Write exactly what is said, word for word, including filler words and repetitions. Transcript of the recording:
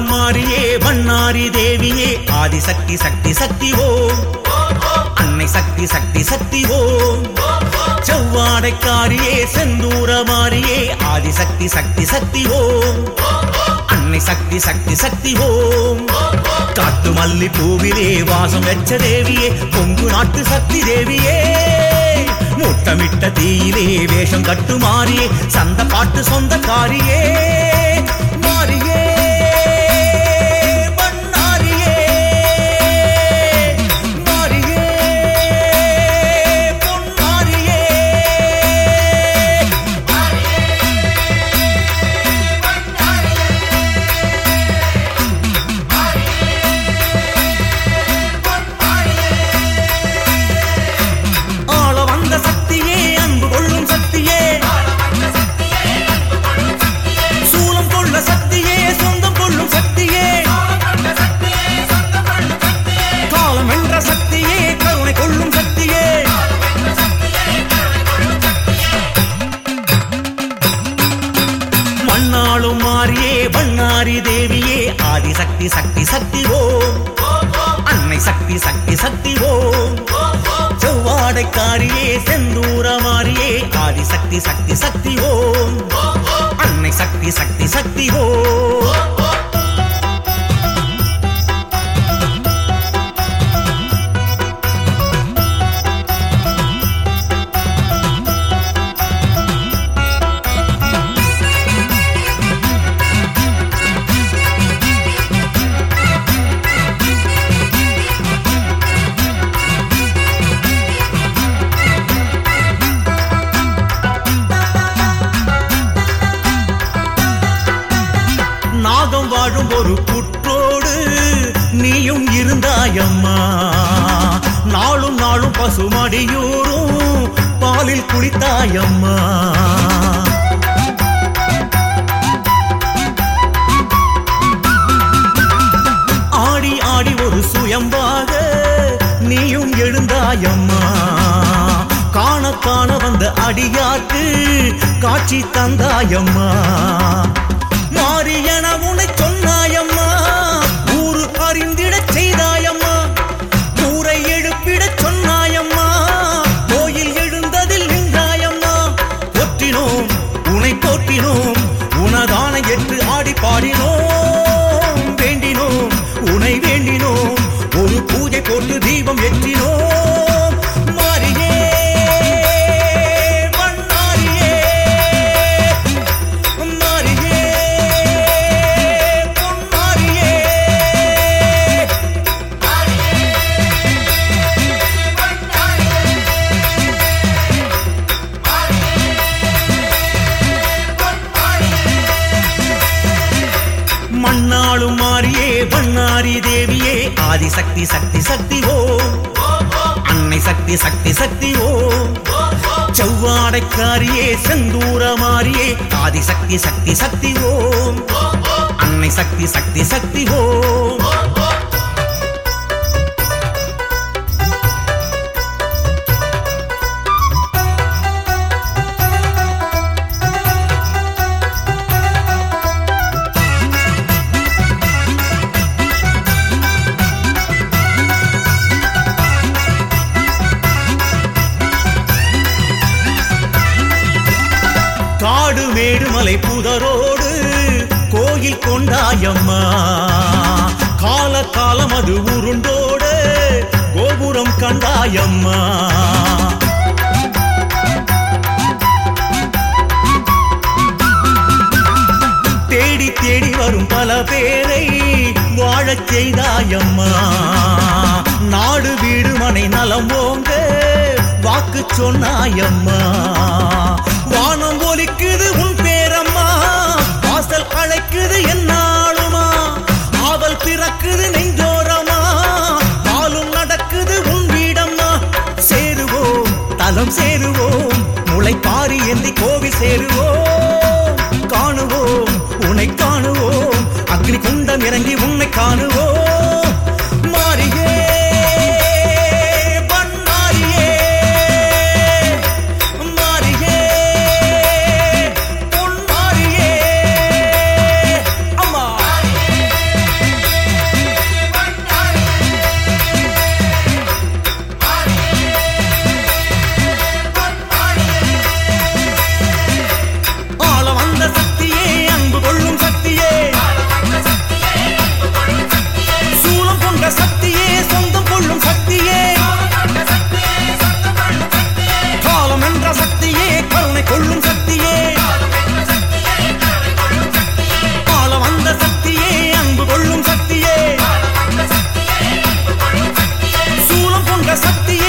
மண்ணாளும் மாரியே வண்ணாரி தேவியே ஆதிசக்தி சக்தி சக்தி ஓம் அன்னை சக்தி சக்தி சக்தி ஓம் செவ்வாடைக்காரியே செந்தூர மாரியே ஆதிசக்தி சக்தி சக்தி ஓம் அன்னை சக்தி சக்தி சக்தி ஓம் காட்டு மல்லி பூவிலே வாசம் வெச்ச தேவியே கொங்கு நாட்டு சக்தி தேவியே முட்டமிட்ட தீயிலே வேஷம் கட்டு மாறியே சந்த பாட்டு சொந்த காரியே மாறியே பண்ணாரியே மாறியே பொன்னாரியே ஆள வந்த சக்தியே அன்பு கொள்ளும் சக்தியே சூலம் கொள்ள சக்தியே சொந்தம் கொள்ளும் சக்தியே காலம் என்ற சக்தியே கருணை கொள்ளும் சக்தியே மண்ணாளும் மாறியே வண்ணாரி தேவியே ஆதிசக்தி சக்தி சக்தி ஓம் அன்னை சக்தி சக்தி சக்தி ஓம் செவ்வாடைக்காரியே செந்தூர மாரியே ஆதிசக்தி சக்தி சக்தி ஓம் அன்னை சக்தி சக்தி சக்தி ஓம் நாகம் வாழும் ஒரு புற்றோடு நீயும் இருந்தாயம்மா நாளும் நாளும் பசுமடியூரும் பாலில் குளித்தாயம்மா ஆடி ஆடி ஒரு சுயம்பாக நீயும் எழுந்தாயம்மா காண காண வந்த அடியார்க்கு காட்சி தந்தாயம்மா மாரியன உனை சொன்னாயம்மா ஊரு அறிந்திடச் செய்தாயம்மா ஊரை எழுப்பிடச் சொன்னாயம்மா கோயில் எழுந்ததில் நின்றாயம்மா போற்றினோம் உனை போற்றினோம் உனதான எட்டு ஆடி பாடினோம் வேண்டினோம் உனை வேண்டினோம் ஒரு பூஜை போட்டு தீபம் ஏற்றினோம் மாரியே மண்ணாளும் மாரியே வண்ணாரி தேவியே ஆதிசக்தி சக்தி சக்தி ஓம் அன்னை சக்தி சக்தி சக்தி ஓம் செவ்வாடைக்காரியே செந்தூர மாரியே ஆதிசக்தி சக்தி சக்தி ஓம் அன்னை சக்தி சக்தி சக்தி ஓம் காடு மேடு மலை புதரோடு கோயில் கொண்டாயம்மா கால காலம் அது உருண்டோடு கோபுரம் கண்டாயம்மா தேடி தேடி வரும் பல பேரை வாழச் செய்தாயம்மா நாடு வீடு மனை நலம் ஓங்க வாக்கு சொன்னாயம்மா வானம் ஒலிக்குது உன் பேரம்மா வாசல் அழைக்குது என்னாலுமா ஆவல் பிறக்குது நெஞ்சோரமா பாலும் நடக்குது உன் வீடம்மா சேருவோம் தலம் சேருவோம் முளைப்பாரி ஏந்தி கோவில் சேருவோம் காணுவோம் உன்னை காணுவோம் அக்னி குண்டம் இறங்கி உன்னை காணுவோம் மாரியே சக்தி